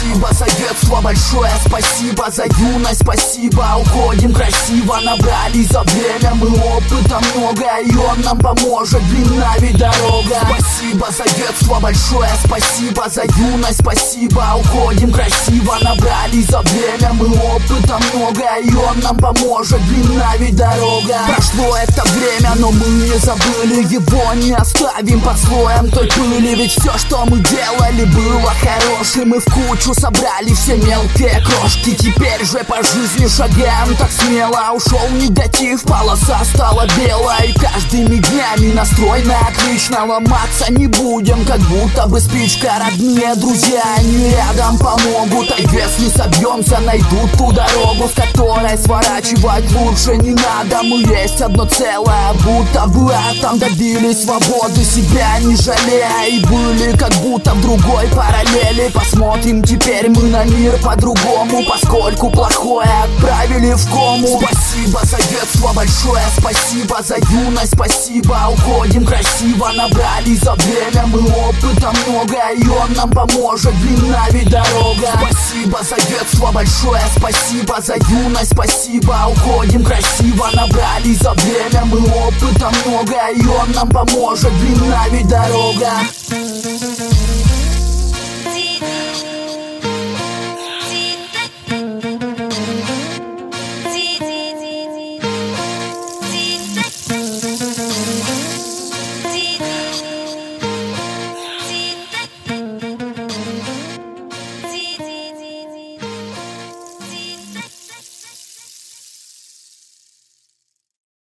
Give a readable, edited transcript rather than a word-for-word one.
Спасибо за детство, большое спасибо за юность, спасибо. Уходим красиво, набрали за время мы опыта много, и он нам поможет, длинна ведь дорога. Спасибо за детство, большое спасибо за юность, спасибо. Уходим красиво, набрали за время мы опыта много, и он нам поможет, длинна ведь дорога. Прошло это время, но мы не забыли, его не оставим под слоем той пыли. Ведь все, что мы делали, было хорошим, и в кучу собрали все мелкие крошки. Теперь же по жизни шагаем так смело. Ушел негатив, полоса стала белой. Каждыми днями настрой на отлично, ломаться не будем, как будто бы спичка. Родные друзья, они рядом помогут, а если собьемся, найдут ту дорогу, с которой сворачивать лучше не надо. Мы есть одно целое, будто бы там добились свободы, себя не жалея, и были как будто в другой параллели. Посмотрим теперь мы на мир по-другому, поскольку плохое отправили в кому. Спасибо за детство, большое спасибо за юность, спасибо. Уходим красиво, набрали за время мы опыта много, и он нам поможет, длинна ведь дорога. Спасибо за детство, большое спасибо за юность, спасибо. Уходим красиво, набрали за время мы опыта много, и он нам поможет, длинна ведь дорога.